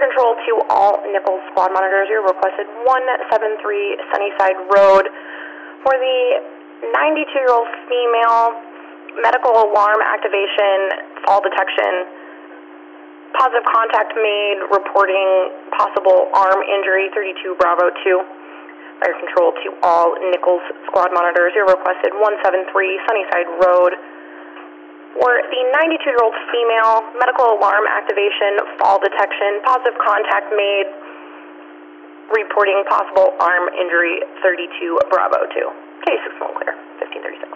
control to all Nichols squad monitors. You're requested 173 Sunnyside Road for the 92-year-old female, medical alarm activation, fall detection, positive contact made, reporting possible arm injury, 32 Bravo 2. Fire control to all Nichols squad monitors. You're requested 173 Sunnyside Road for the 92-year-old female, medical alarm activation, fall detection, positive contact made, reporting possible arm injury, 32 Bravo 2. Case 6 clear, 1536.